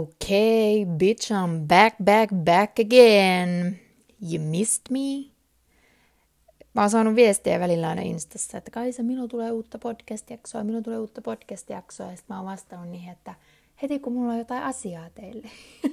Okay, bitch, I'm back again. You missed me? Mä oon saanut viestiä välillä aina Instassa, että Kaisa, milloin tulee uutta podcast-jaksoa. Ja sit mä oon vastannut niihin, että heti kun mulla on jotain asiaa teille.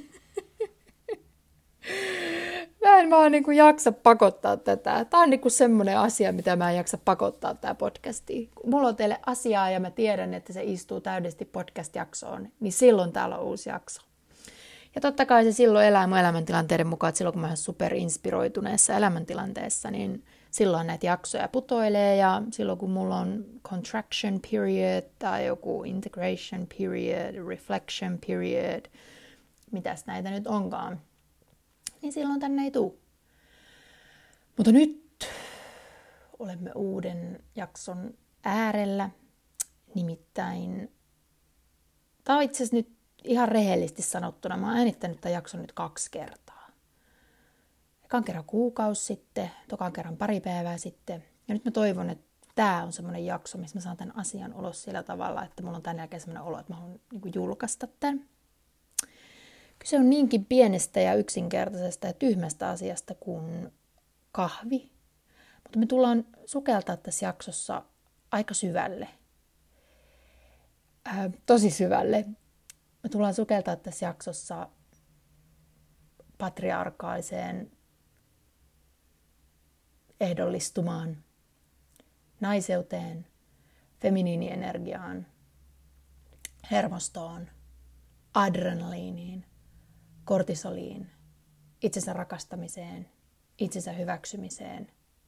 Mä en vaan jaksa pakottaa tätä. Tää on semmonen asia, mitä mä en jaksa pakottaa tää podcastiin. Kun mulla on teille asiaa ja mä tiedän, että se istuu täydesti podcast-jaksoon, niin silloin täällä on uusi jakso. Ja totta kai se silloin elää mun elämäntilanteiden mukaan, että silloin kun mä oon superinspiroituneessa elämäntilanteessa, niin silloin näitä jaksoja putoilee ja silloin kun mulla on contraction period tai joku integration period, reflection period, mitäs näitä nyt onkaan, niin silloin tänne ei tule. Mutta nyt olemme uuden jakson äärellä, nimittäin, tämä on itse asiassa nyt ihan rehellisesti sanottuna, mä oon äänittänyt tämän jakson nyt 2 kertaa. Ekan kerran kuukausi sitten, tokan kerran pari päivää sitten. Ja nyt mä toivon, että tämä on semmoinen jakso, missä mä saan tämän asian ulos sillä tavalla, että mulla on tämän jälkeen semmoinen olo, että mä haluan julkaista tämän. Kyse on niinkin pienestä ja yksinkertaisesta ja tyhmästä asiasta kuin kahvi. Mutta me tullaan sukeltaa tässä jaksossa aika syvälle. Tosi syvälle. Me tullaan sukeltaa tässä jaksossa patriarkaaliseen ehdollistumaan, naiseuteen, feminiinienergiaan, hermostoon, adrenaliiniin, kortisoliin, itsensä rakastamiseen, itsensä hyväksymiseen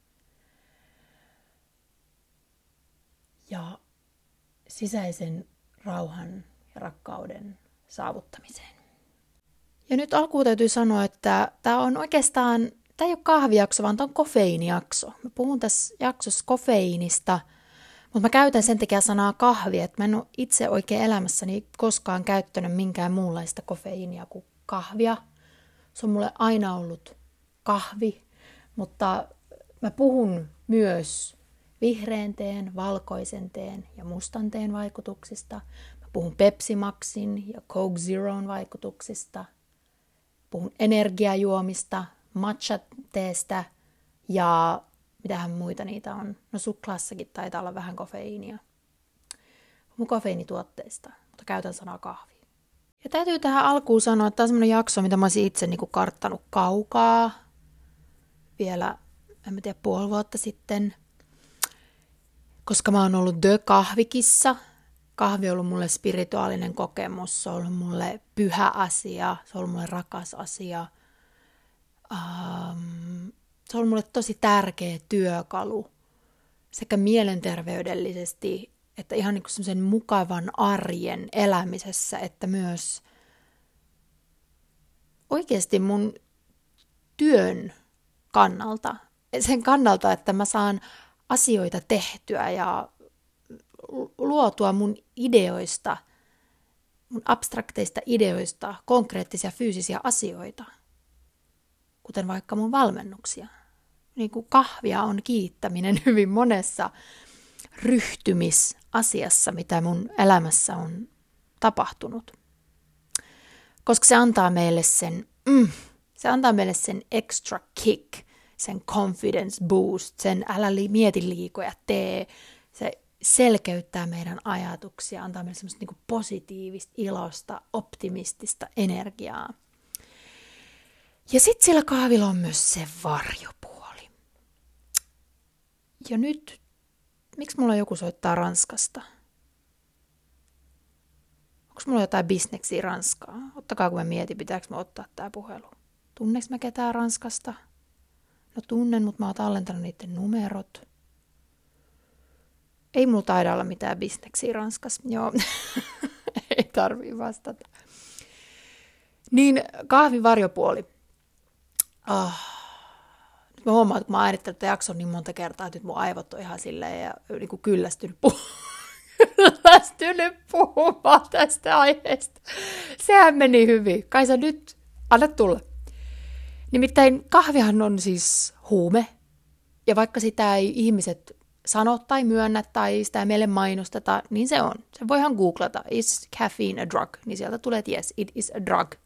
ja sisäisen rauhan ja rakkauden saavuttamiseen. Ja nyt alkuun täytyy sanoa, että tämä on oikeastaan, tämä ei ole kahvijakso, vaan tämä on kofeiinijakso. Mä puhun tässä jaksossa kofeiinista, mutta mä käytän sen takia sanaa kahvi, että mä en ole itse oikein elämässäni koskaan käyttänyt minkään muunlaista kofeiinia kuin kahvia. Se on mulle aina ollut kahvi, mutta mä puhun myös vihreän teen, valkoisen teen ja mustan teen vaikutuksista. Mä puhun Pepsi Maxin ja Coke Zero'n vaikutuksista. Puhun energiajuomista, matcha-teestä ja mitähän muita niitä on. No suklaassakin taitaa olla vähän kofeiinia. Mun kofeiinituotteista, mutta käytän sanaa kahvi. Ja täytyy tähän alkuun sanoa, että tämä on semmoinen jakso, mitä mä olisin itse karttanut kaukaa. Vielä, en tiedä, 5 vuotta sitten. Koska mä oon ollut kahvikissa. Kahvi on ollut mulle spirituaalinen kokemus, se on ollut mulle pyhä asia, se on ollut mulle rakas asia. Se on ollut mulle tosi tärkeä työkalu sekä mielenterveydellisesti että ihan semmoisen mukavan arjen elämisessä, että myös oikeasti mun työn kannalta. Sen kannalta, että mä saan asioita tehtyä ja luotua mun ideoista, mun abstrakteista ideoista, konkreettisia fyysisiä asioita, kuten vaikka mun valmennuksia. Niin kuin kahvia on kiittäminen hyvin monessa ryhtymisasiassa, mitä mun elämässä on tapahtunut. Koska se antaa meille sen extra kick, sen confidence boost, sen älä mieti liikoja, tee, se selkeyttää meidän ajatuksia, antaa meille semmoista positiivista, ilosta, optimistista energiaa. Ja sitten sillä kahvilla on myös se varjopuoli. Ja nyt, miksi mulla joku soittaa Ranskasta? Onko mulla jotain bisneksiä Ranskaa? Ottakaa kun mä mietin, pitääkö mä ottaa tää puhelu. Tunneeko mä ketään Ranskasta? No tunnen, mutta mä oon tallentanut niiden numerot. Ei mulla taida olla mitään bisneksiä Ranskassa. Joo, ei tarvii vastata. Niin, kahvin varjopuoli. Nyt mä huomaan, että kun mä oon äänittänyt tämän jakson niin monta kertaa, että nyt mun aivot on ihan silleen ja kyllästynyt puhumaan tästä aiheesta. Sehän meni hyvin. Kaisa, nyt anna tulla. Nimittäin kahvihan on siis huume. Ja vaikka sitä ei ihmiset sano tai myönnä tai sitä ei meille mainosteta, niin se on. Se voihan googlata, is caffeine a drug? Niin sieltä tulee, että yes, it is a drug.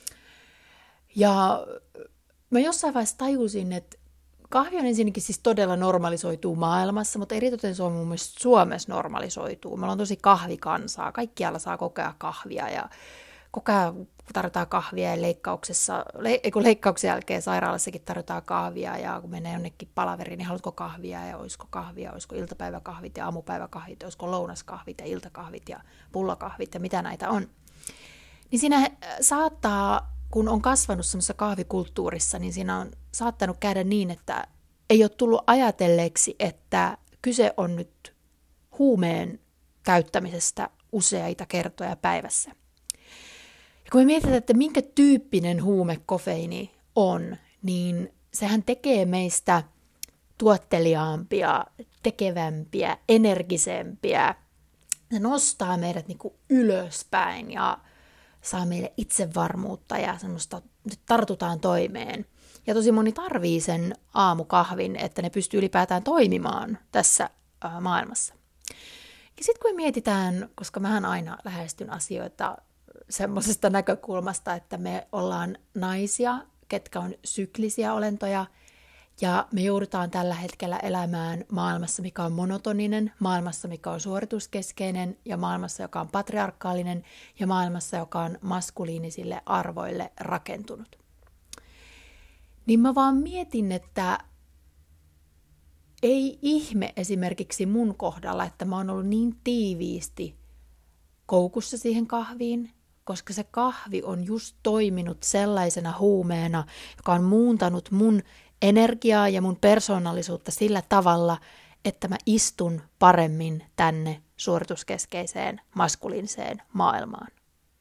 Ja mä jossain vaiheessa tajusin, että kahvi on ensinnäkin siis todella normalisoituu maailmassa, mutta eritoten se on mun mielestä Suomessa normalisoituu. Me ollaan tosi kahvikansaa, kaikkialla saa kokea kahvia ja koko ajan tarjotaan kahvia ja leikkauksen jälkeen sairaalassakin tarjotaan kahvia ja kun menee jonnekin palaveriin, niin haluatko kahvia, olisiko iltapäiväkahvit ja aamupäiväkahvit, olisiko lounaskahvit ja iltakahvit ja pullakahvit ja mitä näitä on. Niin siinä saattaa, kun on kasvanut semmoisessa kahvikulttuurissa, niin siinä on saattanut käydä niin, että ei ole tullut ajatelleeksi, että kyse on nyt huumeen käyttämisestä useita kertoja päivässä. Ja kun me mietitään, että minkä tyyppinen huume kofeiini on, niin sehän tekee meistä tuotteliaampia, tekevämpiä, energisempiä. Se nostaa meidät niin kuin ylöspäin ja saa meille itsevarmuutta ja semmoista, nyt tartutaan toimeen. Ja tosi moni tarvii sen aamukahvin, että ne pystyy ylipäätään toimimaan tässä maailmassa. Ja sitten kun me mietitään, koska mähän aina lähestyn asioita semmoisesta näkökulmasta, että me ollaan naisia, ketkä on syklisiä olentoja, ja me joudutaan tällä hetkellä elämään maailmassa, mikä on monotoninen, maailmassa, mikä on suorituskeskeinen, ja maailmassa, joka on patriarkaalinen, ja maailmassa, joka on maskuliinisille arvoille rakentunut. Niin mä vaan mietin, että ei ihme esimerkiksi mun kohdalla, että mä oon ollut niin tiiviisti koukussa siihen kahviin, koska se kahvi on just toiminut sellaisena huumeena, joka on muuntanut mun energiaa ja mun persoonallisuutta sillä tavalla, että mä istun paremmin tänne suorituskeskeiseen maskuliiniseen maailmaan.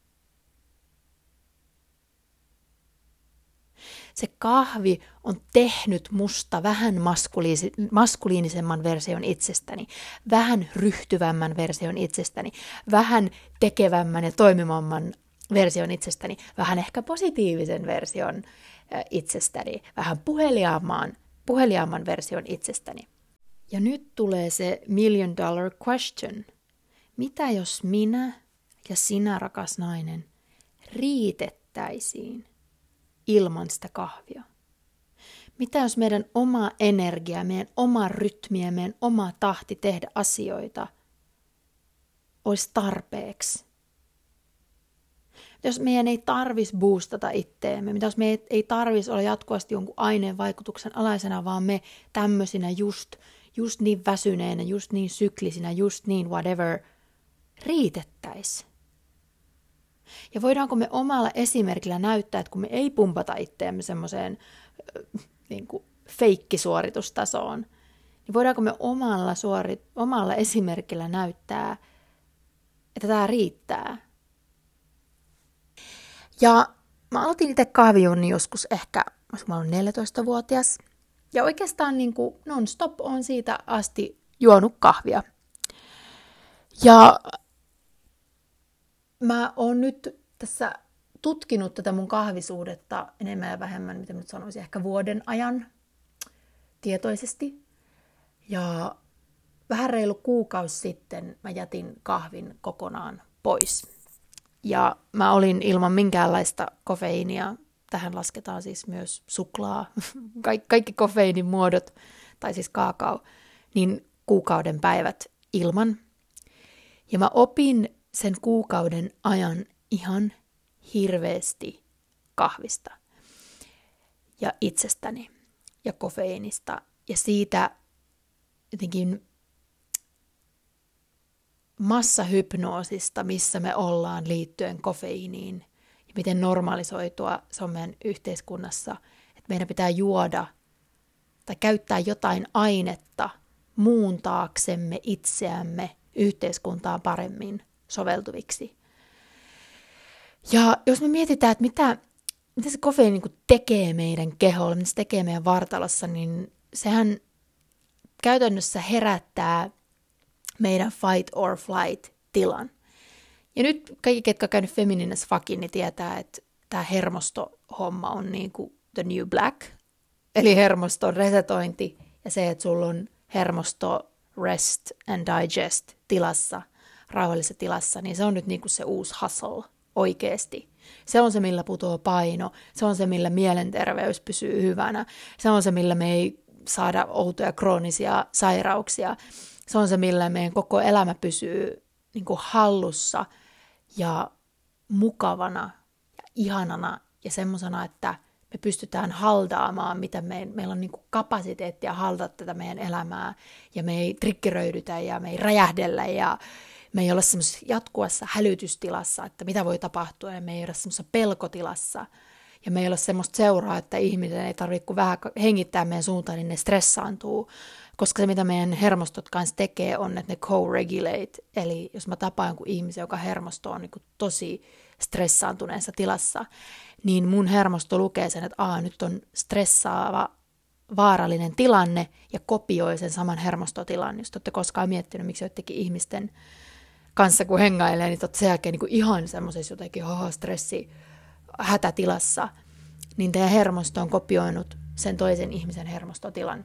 Se kahvi on tehnyt musta vähän maskuliinisemman version itsestäni, vähän ryhtyvämmän version itsestäni, vähän tekevämmän ja toimivamman version itsestäni, vähän ehkä positiivisen version itsestäni, vähän puheliaamman version itsestäni. Ja nyt tulee se $1 million question. Mitä jos minä ja sinä, rakas nainen, riitettäisiin ilman sitä kahvia? Mitä jos meidän oma energia, meidän oma rytmi ja meidän oma tahti tehdä asioita olisi tarpeeksi? Jos meidän ei tarvitsisi boostata itteemme, mitä jos meidän ei tarvitsisi olla jatkuvasti jonkun aineen vaikutuksen alaisena, vaan me tämmöisinä just niin väsyneenä, just niin syklisinä, just niin whatever, riitettäisiin. Ja voidaanko me omalla esimerkillä näyttää, että kun me ei pumpata itteemme semmoiseen niin kuin feikkisuoritustasoon, niin voidaanko me omalla esimerkillä näyttää, että tämä riittää. Ja mä aloitin itse kahvijuonnin joskus ehkä, mä olen 14-vuotias, ja oikeastaan niin kuin non-stop on siitä asti juonut kahvia. Ja mä oon nyt tässä tutkinut tätä mun kahvisuudetta enemmän ja vähemmän, mitä nyt sanoisin, ehkä vuoden ajan tietoisesti. Ja vähän reilu kuukausi sitten mä jätin kahvin kokonaan pois. Ja mä olin ilman minkäänlaista kofeiinia, tähän lasketaan siis myös suklaa, kaikki kofeiinin muodot, tai siis kaakao, niin kuukauden päivät ilman. Ja mä opin sen kuukauden ajan ihan hirveästi kahvista ja itsestäni ja kofeiinista ja siitä jotenkin massahypnoosista, missä me ollaan liittyen kofeiiniin ja miten normalisoitua se on meidän yhteiskunnassa, että meidän pitää juoda tai käyttää jotain ainetta muuntaaksemme itseämme yhteiskuntaan paremmin soveltuviksi. Ja jos me mietitään, että mitä se kofeiini niin tekee meidän keholle, mitä se tekee meidän vartalossa, niin sehän käytännössä herättää meidän fight or flight -tilan. Ja nyt kaikki, ketkä on käynyt Feminine as Fuckin, niin tietää, että tämä hermostohomma on niin kuin the new black, eli hermoston resetointi ja se, että sulla on hermosto rest and digest tilassa, rauhallisessa tilassa, niin se on nyt niin kuin se uusi hustle oikeasti. Se on se, millä putoaa paino, se on se, millä mielenterveys pysyy hyvänä, se on se, millä me ei saada outoja kroonisia sairauksia, se on se, millä meidän koko elämä pysyy niin kuin hallussa ja mukavana ja ihanana ja semmosena, että me pystytään haldaamaan, mitä meillä on niin kuin kapasiteettia haldata tätä meidän elämää ja me ei triggeröidytä ja me ei räjähdellä ja me ei olla semmoisessa jatkuvassa hälytystilassa, että mitä voi tapahtua ja me ei olla semmoisessa pelkotilassa ja me ei ole semmoista seuraa, että ihmisen ei tarvitse kuin vähän hengittää meidän suuntaan, niin ne stressaantuu, koska se mitä meidän hermostot kanssa tekee on, että ne co-regulate, eli jos mä tapaan jonkun ihmisen, joka hermosto on niin kuin tosi stressaantuneessa tilassa, niin mun hermosto lukee sen, että nyt on stressaava, vaarallinen tilanne ja kopioi sen saman hermostotilan. Jos te olette koskaan miettinyt, miksi joidenkin ihmisten kanssa, kun hengailee, niin te olette sen jälkeen niin kuin ihan semmoisessa jotenkin stressi, hätätilassa, niin teidän hermosto on kopioinut sen toisen ihmisen hermostotilan.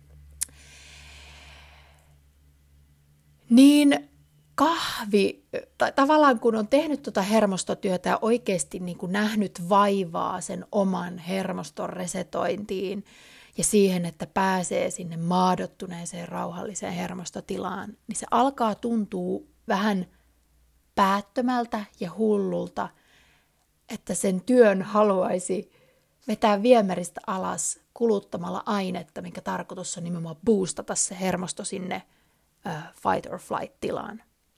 Niin kahvi, tavallaan kun on tehnyt tuota hermostotyötä ja oikeasti niin kuin nähnyt vaivaa sen oman hermoston resetointiin ja siihen, että pääsee sinne maadottuneeseen rauhalliseen hermostotilaan, niin se alkaa tuntua vähän päättömältä ja hullulta, että sen työn haluaisi vetää viemäristä alas kuluttamalla ainetta, minkä tarkoitus on nimenomaan boostata se hermosto sinne fight or flight tilaan.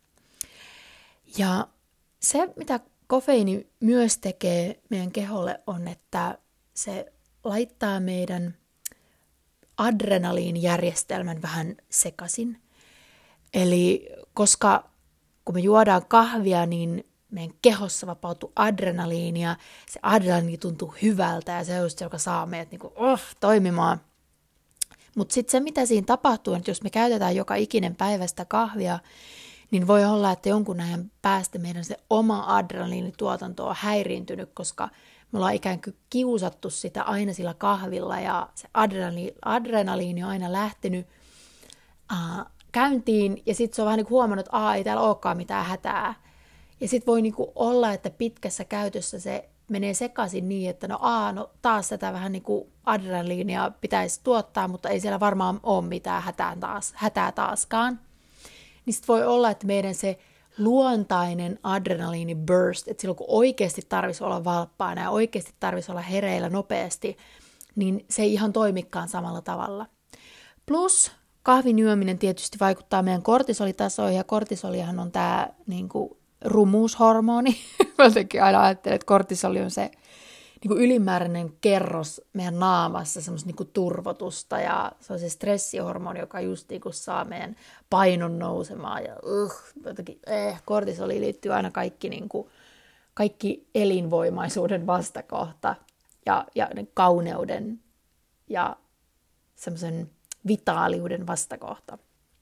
Ja se, mitä kofeiini myös tekee meidän keholle, on, että se laittaa meidän adrenaliinijärjestelmän vähän sekaisin. Eli koska kun me juodaan kahvia, niin meidän kehossa vapautuu adrenaliinia, se adrenaliini tuntuu hyvältä ja se on just se, joka saa meidät niin kuin, toimimaan. Mutta sitten se, mitä siinä tapahtuu, että jos me käytetään joka ikinen päivä sitä kahvia, niin voi olla, että jonkun ajan päästä meidän se oma adrenaliinituotanto on häiriintynyt, koska me ollaan ikään kuin kiusattu sitä aina sillä kahvilla ja se adrenaliini on aina lähtenyt käyntiin ja sitten se on vähän niin kuin huomannut, että ei täällä olekaan mitään hätää. Ja sitten voi niin kuin olla, että pitkässä käytössä se menee sekaisin niin, että no taas tätä vähän niin kuin adrenaliinia pitäisi tuottaa, mutta ei siellä varmaan ole mitään hätää taaskaan. Niin sitten voi olla, että meidän se luontainen adrenaliini burst, että silloin kun oikeasti tarvitsisi olla valppaana ja oikeasti tarvitsisi olla hereillä nopeasti, niin se ei ihan toimikaan samalla tavalla. Plus kahvin juominen tietysti vaikuttaa meidän kortisolitasoihin ja kortisolihan on tämä niin kuin rumuushormoni. Mä jotenkin aina ajattelen, että kortisoli on se niin kuin ylimääräinen kerros meidän naamassa, semmoista niin kuin turvotusta ja se on se stressihormoni, joka just niin kuin saa meidän painon nousemaan ja jotenkin, kortisoliin liittyy aina kaikki elinvoimaisuuden vastakohta ja kauneuden ja semmoisen vitaaliuden vastakohta.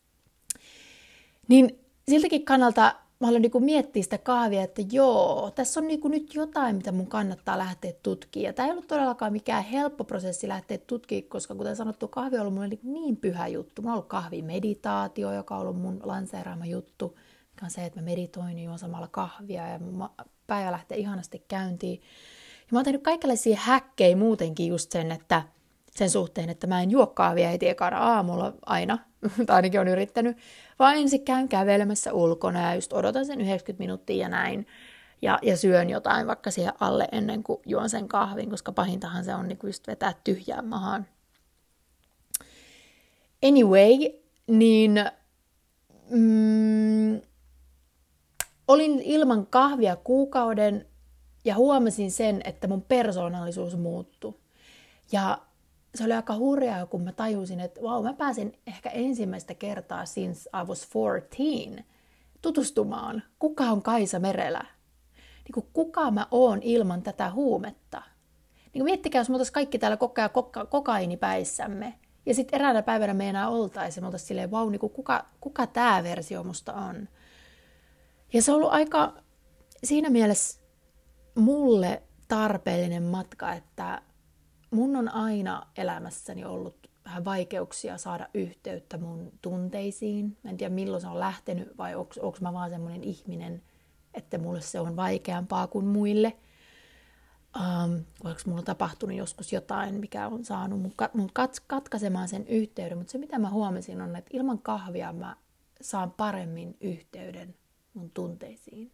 Niin siltäkin kannalta mä haluan niin miettiä sitä kahvia, että tässä on niin nyt jotain, mitä mun kannattaa lähteä tutkimaan. Tämä ei ollut todellakaan mikään helppo prosessi lähteä tutkimaan, koska kuten sanottu, kahvi on ollut mulle niin pyhä juttu. Mulla on ollut kahvimeditaatio, joka on ollut mun lanseeraama juttu, mikä on se, että mä meditoin ja juon samalla kahvia ja mun päivä lähtee ihanasti käyntiin. Ja mä oon tehnyt kaikenlaisia häkkejä muutenkin just sen suhteen, että mä en juo kahvia heti ekana aamulla aina, tai ainakin on yrittänyt, vaan ensin käyn kävelemässä ulkona ja just odotan sen 90 minuuttia ja näin, ja syön jotain vaikka siihen alle ennen kuin juon sen kahvin, koska pahintahan se on niin kuin just vetää tyhjään mahaan. Anyway, niin olin ilman kahvia kuukauden ja huomasin sen, että mun persoonallisuus muuttui. Ja se oli aika hurjaa, kun mä tajusin, että mä pääsin ehkä ensimmäistä kertaa since I was 14 tutustumaan, kuka on Kaisa Merelä. Niin kuin, kuka mä oon ilman tätä huumetta. Niin kuin, miettikää, jos me oltaisiin kaikki täällä koko ajan kokainipäissämme. Ja sitten eräänä päivänä me enää oltaisiin. Me oltaisiin silleen, niin kuin, kuka tämä versio musta on. Ja se on ollut aika siinä mielessä mulle tarpeellinen matka, että mun on aina elämässäni ollut vähän vaikeuksia saada yhteyttä mun tunteisiin. Mä en tiedä milloin se on lähtenyt vai onko mä vaan semmoinen ihminen, että mulle se on vaikeampaa kuin muille. Voiko mulla tapahtunut joskus jotain, mikä on saanut mun katkaisemaan sen yhteyden. Mutta se mitä mä huomasin on, että ilman kahvia mä saan paremmin yhteyden mun tunteisiin.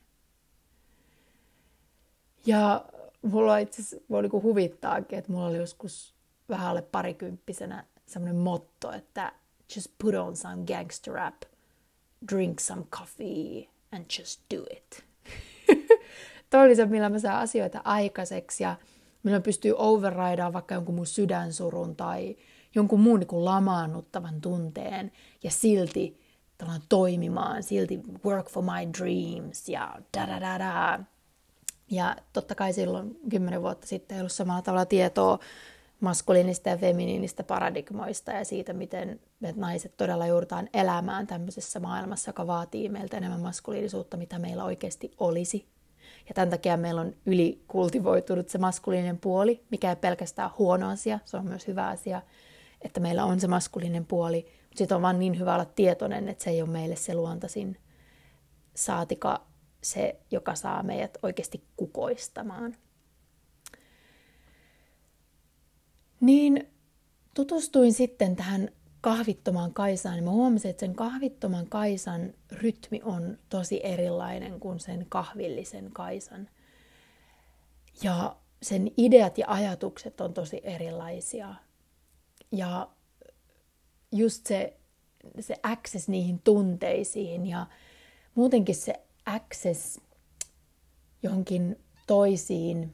Ja mulla itse asiassa voi niinku huvittaakin, että mulla oli joskus vähän alle parikymppisenä semmoinen motto, että just put on some gangster rap, drink some coffee and just do it. Toi oli se, millä mä saan asioita aikaiseksi ja millä pystyy overridaan vaikka jonkun mun sydänsurun tai jonkun muun niin kuin lamaannuttavan tunteen ja silti toimimaan, silti work for my dreams ja da. Ja totta kai silloin 10 vuotta sitten ei ollut samalla tavalla tietoa maskuliinista ja feminiinistä paradigmoista ja siitä, miten me naiset todella joudutaan elämään tämmöisessä maailmassa, joka vaatii meiltä enemmän maskuliinisuutta, mitä meillä oikeasti olisi. Ja tämän takia meillä on ylikultivoitunut se maskuliininen puoli, mikä ei pelkästään huono asia, se on myös hyvä asia, että meillä on se maskuliininen puoli, mutta sitten on vaan niin hyvä olla tietoinen, että se ei ole meille se luontaisin saatika se, joka saa meidät oikeasti kukoistamaan. Niin tutustuin sitten tähän kahvittomaan Kaisaan, niin mä huomasin, että sen kahvittoman Kaisan rytmi on tosi erilainen kuin sen kahvillisen Kaisan. Ja sen ideat ja ajatukset on tosi erilaisia. Ja just se access niihin tunteisiin ja muutenkin se access johonkin toisiin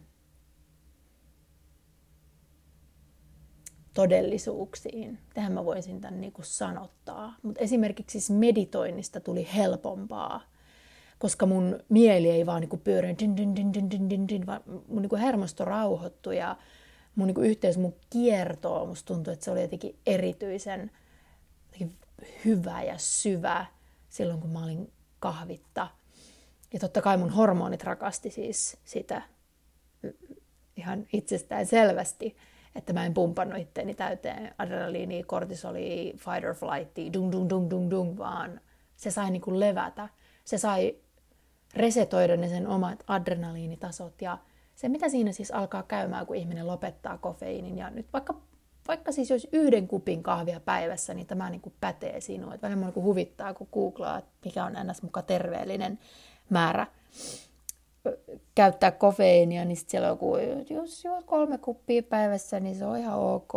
todellisuuksiin. Tähän mä voisin tämän niin kuin sanottaa. Mutta esimerkiksi siis meditoinnista tuli helpompaa, koska mun mieli ei vaan niin kuin pyörinyt, vaan mun niin kuin hermosto rauhoittui ja mun niin kuin yhteys mun kiertoon. Musta tuntui, että se oli jotenkin erityisen hyvä ja syvä silloin, kun mä olin kahvitta. Ja totta kai mun hormonit rakasti siis sitä ihan itsestään selvästi, että mä en pumpannut itteeni täyteen adrenaliinia, kortisolia, fight or flightia, dung, vaan se sai niin kuin levätä. Se sai resetoida ne sen omat adrenaliinitasot ja se, mitä siinä siis alkaa käymään, kun ihminen lopettaa kofeiinin. Ja nyt vaikka siis jos 1 kupin kahvia päivässä, niin tämä niin kuin pätee sinuun. Että välillä niin huvittaa, kun googlaa, että mikä on ns. Muka terveellinen määrä käyttää kofeiinia, niin sitten siellä on joku, jos juot 3 kuppia päivässä, niin se on ihan ok.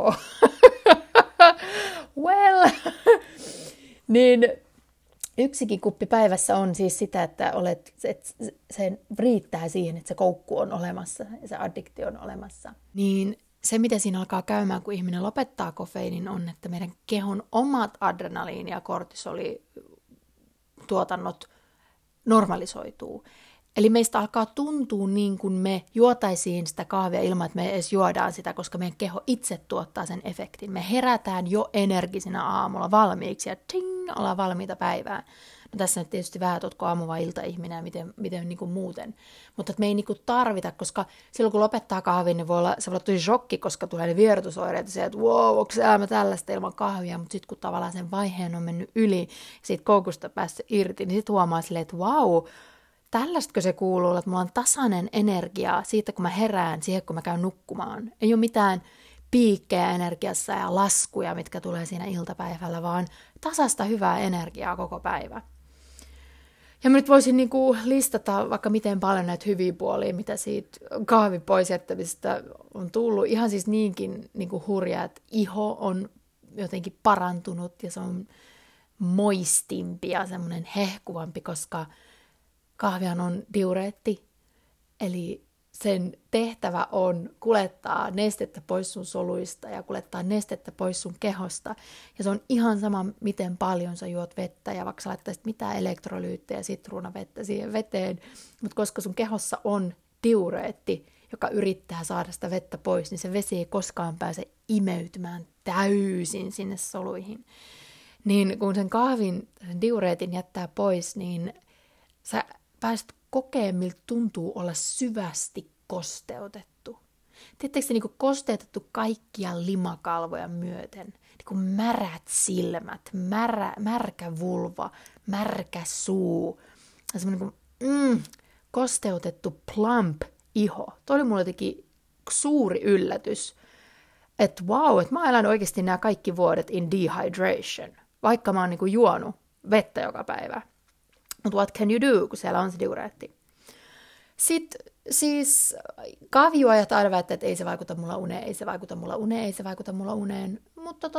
Well, niin 1 kuppi päivässä on siis sitä, että se riittää siihen, että se koukku on olemassa ja se addiktio on olemassa. Niin se, mitä siinä alkaa käymään, kun ihminen lopettaa kofeiinin, on, että meidän kehon omat adrenaliini- ja kortisolituotannot normalisoituu. Eli meistä alkaa tuntua niin kuin me juotaisiin sitä kahvia ilman, että me edes juodaan sitä, koska meidän keho itse tuottaa sen efektin. Me herätään jo energisinä aamulla valmiiksi ja ting, ollaan valmiita päivään. No tässä nyt tietysti vähän, että ootko aamu- vai iltaihminen ja miten niin kuin muuten. Mutta me ei niin kuin tarvita, koska silloin kun lopettaa kahvin, niin se voi olla tosi shokki, koska tulee ne vierotusoireet ja se, että wow, onko se elämä tällaista ilman kahvia. Mutta sitten kun tavallaan sen vaiheen on mennyt yli ja siitä koukusta päässyt irti, niin sitten huomaa silleen, että wow, tällaistakö se kuuluu, että mulla on tasainen energia siitä, kun mä herään, siihen kun mä käyn nukkumaan. Ei ole mitään piikkejä energiassa ja laskuja, mitkä tulee siinä iltapäivällä, vaan tasasta hyvää energiaa koko päivä. Ja mä nyt voisin niinku listata vaikka miten paljon näitä hyviä puolia, mitä siitä kahvin pois jättämisestä on tullut. Ihan siis niinkin niinku hurjaa, että iho on jotenkin parantunut ja se on moistimpi ja semmoinen hehkuvampi, koska kahvihan on diureetti, eli sen tehtävä on kuljettaa nestettä pois sun soluista ja kuljettaa nestettä pois sun kehosta. Ja se on ihan sama, miten paljon sä juot vettä ja vaikka sä laittaisit mitään elektrolyyttejä ja sitruunavettä siihen veteen. Mutta koska sun kehossa on diureetti, joka yrittää saada sitä vettä pois, niin se vesi ei koskaan pääse imeytymään täysin sinne soluihin. Niin kun sen kahvin, sen diureetin jättää pois, niin sä pääset kokee, miltä tuntuu olla syvästi kosteutettu. Tiedättekö se niinku kosteutettu kaikkia limakalvoja myöten? Niinku märät silmät, märkä vulva, märkä suu. Ja semmoinen kosteutettu plump iho. Toi oli mulle jotenkin suuri yllätys. Että wow, että mä elän oikeasti nämä kaikki vuodet in dehydration. Vaikka mä oon niinku juonut vettä joka päivä. Mutta what can you do, kun siellä on se diureetti? Sitten siis kahvijuojat arvaat, että ei se vaikuta mulla uneen, ei se vaikuta mulla uneen, ei se vaikuta mulla uneen. Mutta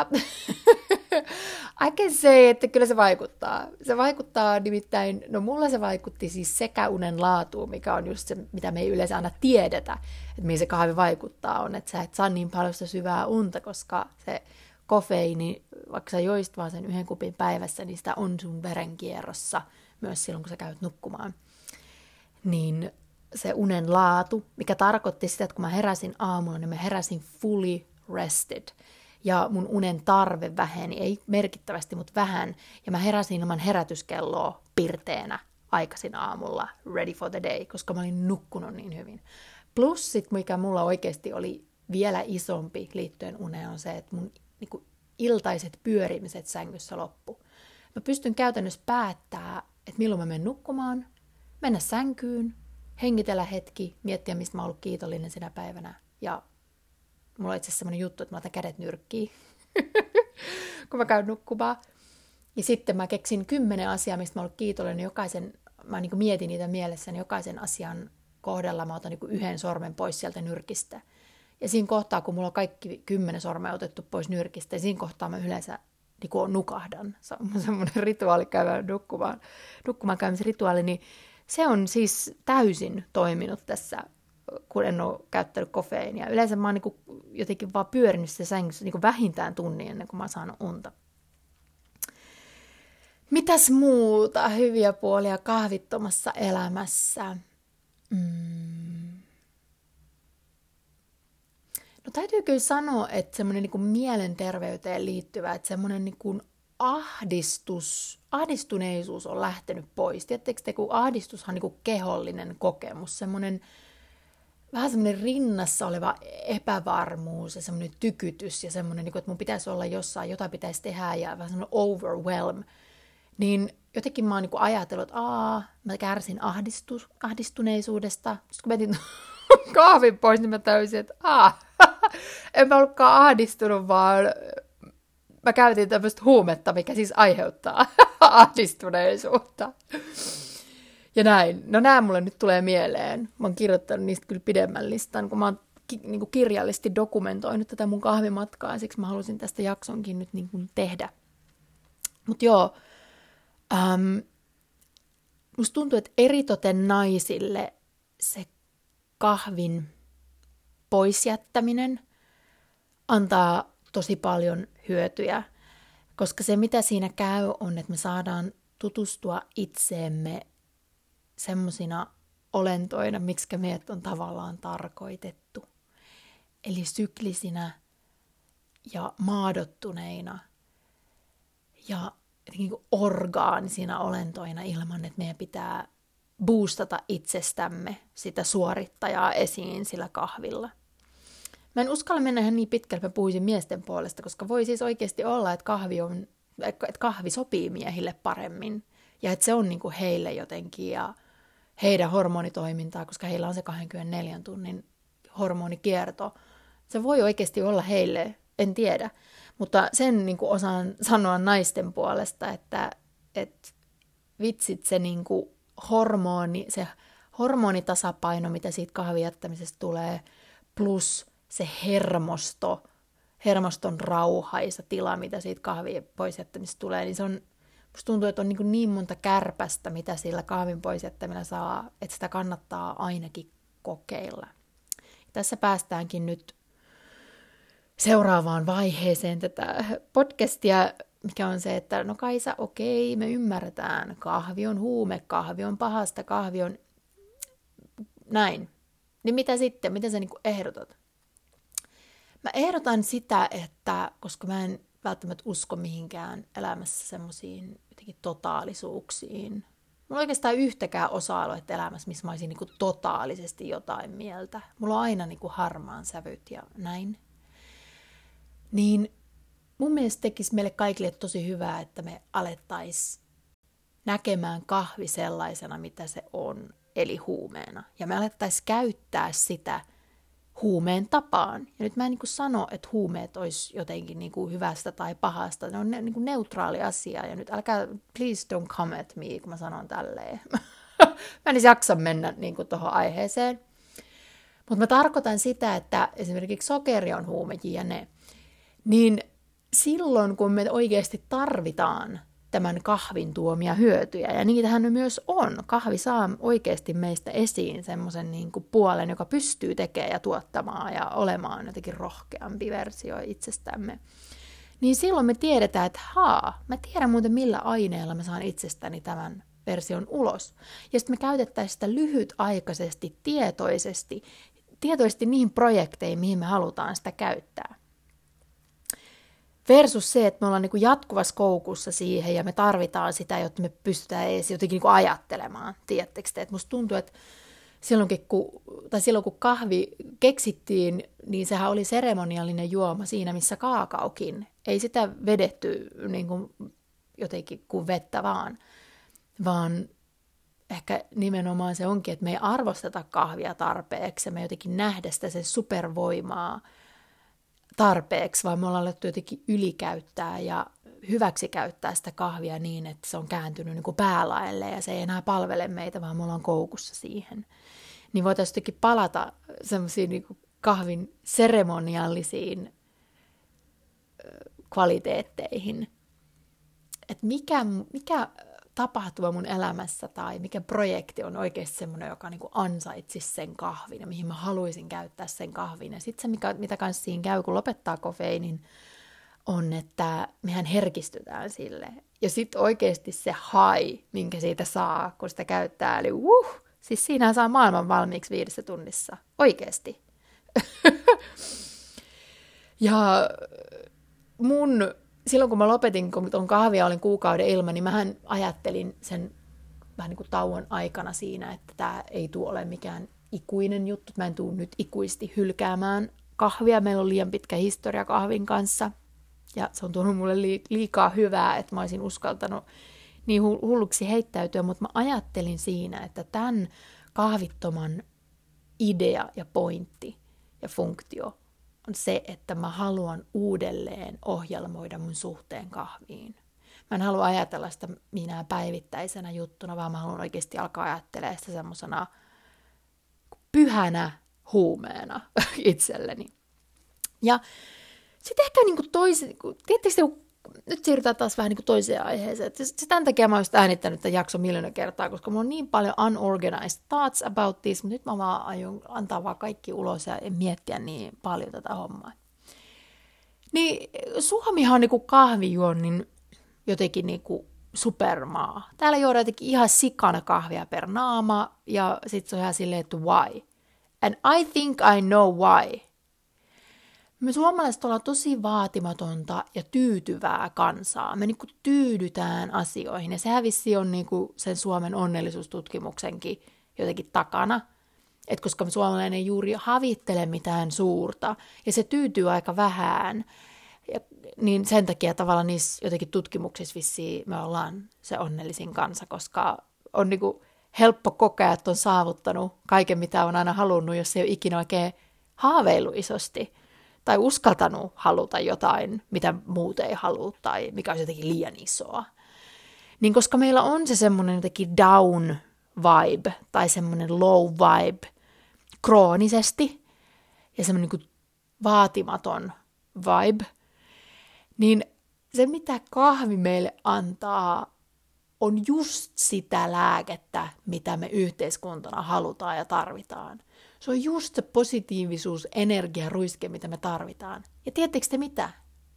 I can say, että kyllä se vaikuttaa. Se vaikuttaa nimittäin, no mulla se vaikutti siis sekä unen laatuun, mikä on just se, mitä me ei yleensä aina tiedetä, että mihin se kahvi vaikuttaa, on, että sä et saa niin paljon sitä syvää unta, koska se kofeiini, vaikka sä joist vaan sen 1 kupin päivässä, niin sitä on sun verenkierrossa myös silloin, kun sä käyt nukkumaan. Niin se unen laatu, mikä tarkoitti sitä, että kun mä heräsin aamulla, niin mä heräsin fully rested. Ja mun unen tarve väheni, ei merkittävästi, mutta vähän. Ja mä heräsin ilman herätyskelloa pirteänä aikaisin aamulla, ready for the day, koska mä olin nukkunut niin hyvin. Plus sit, mikä mulla oikeasti oli vielä isompi liittyen uneen, on se, että mun niinku, iltaiset pyörimiset sängyssä loppu. Mä pystyn käytännössä päättämään, että milloin mä menen nukkumaan, mennä sänkyyn, hengitellä hetki, miettiä, mistä mä oon ollut kiitollinen sinä päivänä. Ja mulla on itse asiassa sellainen juttu, että mä otan kädet nyrkkiin, kun mä käyn nukkumaan. Ja sitten mä keksin 10 asiaa, mistä mä oon ollut kiitollinen. Mä niin kuin mietin niitä mielessäni, jokaisen asian kohdalla mä otan niin kuin 1 sormen pois sieltä nyrkistä. Ja siinä kohtaa, kun mulla on kaikki 10 sormea otettu pois nyrkistä, ja siinä kohtaa mä yleensä niin kuin nukahdan. Se on semmoinen rituaali käydä nukkumaan käymisrituaali, niin se on siis täysin toiminut tässä, kun en ole käyttänyt kofeiinia. Yleensä mä oon niin jotenkin vaan pyörinyt sitä sängyssä niin vähintään tunnin ennen kuin mä oon saanut unta. Mitäs muuta hyviä puolia kahvittomassa elämässä? No täytyy kyllä sanoa, että semmoinen niin kuin mielenterveyteen liittyvä, että semmoinen niin kuin ahdistuneisuus on lähtenyt pois. Tiedättekö te, kun ahdistushan on niin kuin kehollinen kokemus, semmoinen vähän semmoinen rinnassa oleva epävarmuus ja semmoinen tykytys ja semmoinen, että mun pitäisi olla jossain, jotain pitäisi tehdä ja vähän semmoinen overwhelm. Niin jotenkin mä oon niin kuin ajatellut, että mä kärsin ahdistuneisuudesta. Sitten kun mä etin kahvin pois, niin mä täysin, että en mä ollutkaan ahdistunut, vaan mä käytin tämmöistä huumetta, mikä siis aiheuttaa ahdistuneisuutta. Ja näin. No nämä mulle nyt tulee mieleen. Mä oon kirjoittanut niistä kyllä pidemmän listan, kun mä oon niin kirjallisesti dokumentoinut tätä mun kahvimatkaa, ja siksi mä halusin tästä jaksonkin nyt niin kuin tehdä. Mutta joo, musta tuntuu, että eritoten naisille se kahvin poisjättäminen antaa tosi paljon hyötyjä, koska se mitä siinä käy on, että me saadaan tutustua itseemme semmosina olentoina, miksi meidät on tavallaan tarkoitettu. Eli syklisinä ja maadottuneina ja niin kuin orgaanisina olentoina ilman, että meidän pitää boostata itsestämme sitä suorittajaa esiin sillä kahvilla. Mä en uskalla mennä ihan niin pitkälle, että mä puhuisin miesten puolesta, koska voi siis oikeasti olla, että kahvi sopii miehille paremmin ja että se on niin kuin heille jotenkin ja heidän hormonitoimintaa, koska heillä on se 24 tunnin hormonikierto. Se voi oikeasti olla heille, en tiedä, mutta sen niin kuin osaan sanoa naisten puolesta, että vitsit se niin kuin se hormonitasapaino, mitä siitä kahvin jättämisestä tulee, plus se hermoston rauhaisa tila, mitä siitä kahvin pois jättämisestä tulee, niin se on, musta tuntuu, että on niin monta kärpästä, mitä sillä kahvin pois jättämillä saa, että sitä kannattaa ainakin kokeilla. Ja tässä päästäänkin nyt seuraavaan vaiheeseen tätä podcastia, mikä on se, että no Kaisa, okei, me ymmärretään, kahvi on huume, kahvi on pahasta, kahvi on näin. Niin mitä sitten, mitä sä niinku ehdotat? Mä ehdotan sitä, että koska mä en välttämättä usko mihinkään elämässä semmoisiin jotenkin totaalisuuksiin, Mulla on oikeastaan yhtäkään osa-aluetta elämässä, missä mä olisin niin kuin totaalisesti jotain mieltä. Mulla on aina niin kuin harmaan sävyt ja näin. Niin mun mielestä tekisi meille kaikille tosi hyvää, että me alettaisiin näkemään kahvi sellaisena, mitä se on, eli huumeena. Ja me alettaisiin käyttää sitä huumeen tapaan. Ja nyt mä en niin kuin sano, että huumeet olisi jotenkin niin kuin hyvästä tai pahasta. Ne on niin kuin neutraali asia. Ja nyt älkää, please don't come at me, kun mä sanon tälleen. Mä en jaksa mennä niin kuin tuohon aiheeseen. Mutta mä tarkoitan sitä, että esimerkiksi sokeri on huume, jne. Niin silloin, kun me oikeasti tarvitaan tämän kahvin tuomia hyötyjä, ja niitähän myös on. Kahvi saa oikeasti meistä esiin semmoisen niin kuin puolen, joka pystyy tekemään ja tuottamaan ja olemaan jotenkin rohkeampi versio itsestämme. Niin silloin me tiedetään, että mä tiedän muuten millä aineella mä saan itsestäni tämän version ulos. Ja sitten me käytettäisiin sitä lyhytaikaisesti, tietoisesti niihin projekteihin, mihin me halutaan sitä käyttää. Versus se, että me ollaan niin kuin jatkuvassa koukussa siihen ja me tarvitaan sitä, jotta me pystytään edes jotenkin niin kuin ajattelemaan. Tiedättekö te? Että musta tuntuu, että silloin kun kahvi keksittiin, niin sehän oli seremoniallinen juoma siinä, missä kaakaokin. Ei sitä vedetty niin kuin jotenkin kuin vettä vaan ehkä nimenomaan se onkin, että me ei arvosteta kahvia tarpeeksi ja me jotenkin nähdä sitä sen supervoimaa tarpeeksi, vaan me ollaan alettu jotenkin ylikäyttää ja hyväksikäyttää sitä kahvia niin, että se on kääntynyt niin kuin päälaelle ja se ei enää palvele meitä, vaan me ollaan koukussa siihen. Niin voitaisiin jotenkin palata semmoisiin niin kuin kahvin seremoniallisiin kvaliteetteihin. Että mikä tapahtuma mun elämässä tai mikä projekti on oikeasti semmoinen, joka niin kuin ansaitsisi sen kahvin ja mihin mä haluaisin käyttää sen kahvin. Ja sitten se, mitä kanssa siinä käy, kun lopettaa kofeiinin, on, että mehän herkistytään sille. Ja sitten oikeasti se high, minkä siitä saa, kun sitä käyttää, eli siis siinä saa maailman valmiiksi 5 tunnissa. Oikeasti. Ja silloin kun mä lopetin, kun tuon kahvia olin kuukauden ilman, niin mähän ajattelin sen vähän niin kuin tauon aikana siinä, että tämä ei tule ole mikään ikuinen juttu. Mä en tule nyt ikuisesti hylkäämään kahvia. Meillä on liian pitkä historia kahvin kanssa. Ja se on tuonut mulle liikaa hyvää, että mä olisin uskaltanut niin hulluksi heittäytyä. Mutta mä ajattelin siinä, että tämän kahvittoman idea ja pointti ja funktio on se, että mä haluan uudelleen ohjelmoida mun suhteen kahviin. Mä en halua ajatella sitä minä päivittäisenä juttuna, vaan mä haluan oikeasti alkaa ajattelemaan sitä semmoisena pyhänä huumeena itselleni. Ja sitten ehkä niin kuin nyt siirrytään taas vähän niin kuin toiseen aiheeseen. Tämän takia mä olisin äänittänyt tämän jakson miljoona kertaa, koska mulla on niin paljon unorganized thoughts about this, mutta nyt mä vaan aion antaa vaan kaikki ulos ja miettiä niin paljon tätä hommaa. Niin Suomihan on niin kuin kahvijuonnin jotenkin niin kuin supermaa. Täällä juodaan jotenkin ihan sikana kahvia per naama ja sitten se on ihan silleen, että why? And I think I know why. Me suomalaiset ollaan tosi vaatimatonta ja tyytyvää kansaa. Me niinku tyydytään asioihin ja sehän vissi on niinku sen Suomen onnellisuustutkimuksenkin jotenkin takana. Et koska suomalainen ei juuri havittele mitään suurta ja se tyytyy aika vähän, niin sen takia tavallaan niissä jotenkin tutkimuksissa vissiin me ollaan se onnellisin kansa, koska on niinku helppo kokea, että on saavuttanut kaiken mitä on aina halunnut, jos ei ole ikinä oikein haaveillut isosti. Tai uskaltanut haluta jotain, mitä muut ei halua, tai mikä olisi jotenkin liian isoa. Niin koska meillä on se semmoinen jotenkin down vibe, tai semmoinen low vibe kroonisesti, ja semmoinen niin kuin vaatimaton vibe, niin se mitä kahvi meille antaa, on just sitä lääkettä, mitä me yhteiskuntana halutaan ja tarvitaan. Se on just se positiivisuus, energia, ruiske, mitä me tarvitaan. Ja tiedättekö te mitä?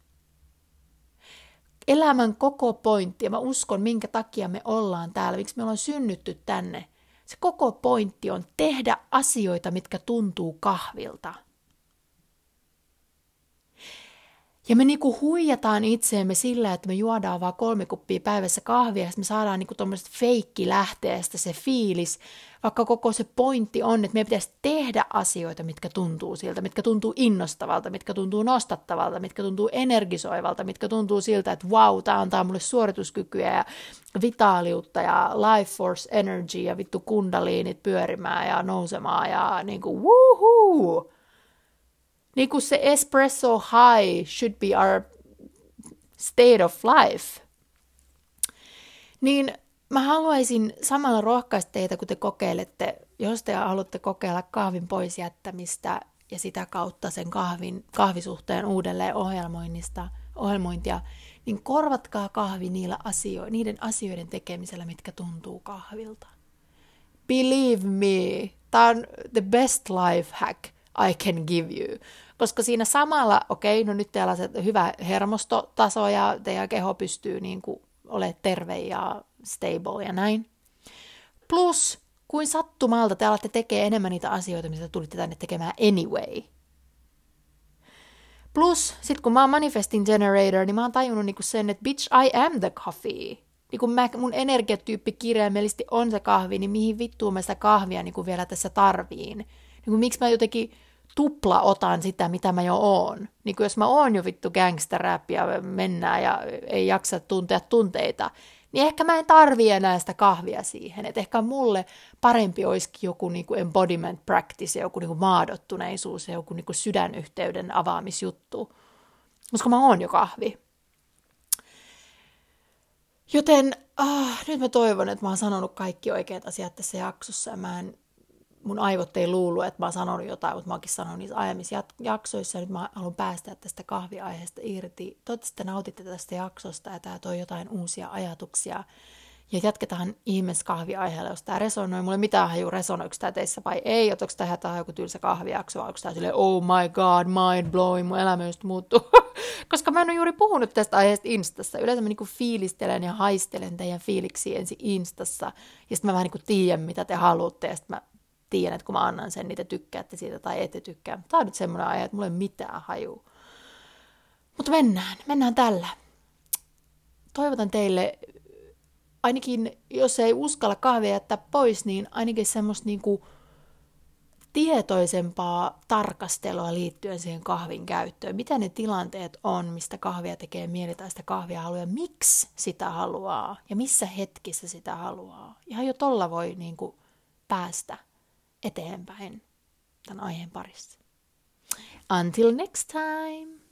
Elämän koko pointti, ja mä uskon, minkä takia me ollaan täällä, miksi me ollaan synnytty tänne. Se koko pointti on tehdä asioita, mitkä tuntuu kahvilta. Ja me niinku huijataan itseemme sillä, että me juodaan vaan 3 kuppia päivässä kahvia, ja me saadaan niinku tuommoisesta feikkilähteestä se fiilis, vaikka koko se pointti on, että meidän pitäisi tehdä asioita, mitkä tuntuu siltä, mitkä tuntuu innostavalta, mitkä tuntuu nostattavalta, mitkä tuntuu energisoivalta, mitkä tuntuu siltä, että vau, tää antaa mulle suorituskykyä ja vitaaliutta ja life force energy ja vittu kundaliinit pyörimään ja nousemaan ja niinku woohoo! Niin kuin se espresso high should be our state of life. Niin mä haluaisin samalla rohkaista teitä, kun te kokeilette, jos te haluatte kokeilla kahvin pois jättämistä ja sitä kautta sen kahvisuhteen uudelleen ohjelmointia, niin korvatkaa kahvi niiden asioiden tekemisellä, mitkä tuntuu kahvilta. Believe me, tämä on the best life hack I can give you. Koska siinä samalla, no nyt teillä on hyvä hermostotaso ja teidän keho pystyy niin kuin olemaan terve ja stable ja näin. Plus, kuin sattumalta te alatte tekemään enemmän niitä asioita, mitä tulitte tänne tekemään anyway. Plus, sit kun mä oon manifesting generator, niin mä oon tajunnut niinku sen, että bitch, I am the coffee. Niin kun mun energiatyyppi kirjaimellisesti on se kahvi, niin mihin vittuun mä sitä kahvia niin vielä tässä tarviin? Niin miksi mä jotenkin tupla otan sitä, mitä mä jo oon. Niin jos mä oon jo vittu gangsterrap ja mennään ja ei jaksa tuntea tunteita, niin ehkä mä en tarvii enää sitä kahvia siihen. Et ehkä mulle parempi olisikin joku niinku embodiment practice, joku niinku maadottuneisuus ja joku niinku sydänyhteyden avaamisjuttu. Koska mä oon jo kahvi. Joten nyt mä toivon, että mä oon sanonut kaikki oikeat asiat tässä jaksossa. Ja mun aivot ei luullut, että mä oon sanonut jotain, mutta mä oonkin sanonut niissä aiemmissa jaksoissa. Ja nyt mä haluan päästä tästä kahviaiheesta irti. Toivottavasti te nautitte tästä jaksosta ja tää toi jotain uusia ajatuksia. Ja jatketaan ihmeessä kahviaiheella, jos tää resonoi. Mulla ei mitään haju, resonoiko tää teissä vai ei. Onko tää joku tylsä kahvijakso vai onko tää silleen, oh my god, mind blowing, mun elämä just muuttuu. Koska mä en ole juuri puhunut tästä aiheesta Instassa. Yleensä mä niinku fiilistelen ja haistelen teidän fiiliksiä ensin Instassa. Ja sitten mä vähän niinku tiedän, mitä te haluatte. Ja sitten mä tiedän, että kun mä annan sen, niin te tykkäätte siitä tai ette tykkää. Tää on nyt semmoinen aihe, että mulla ei mitään hajua. Mutta mennään tällä. Toivotan teille, ainakin jos ei uskalla kahvia jättää pois, niin ainakin semmoista niinku tietoisempaa tarkastelua liittyen siihen kahvin käyttöön. Mitä ne tilanteet on, mistä kahvia tekee mieli tai sitä kahvia haluaa, ja miksi sitä haluaa, ja missä hetkissä sitä haluaa. Ihan jo tolla voi niinku päästä eteenpäin tämän aiheen parissa. Until next time!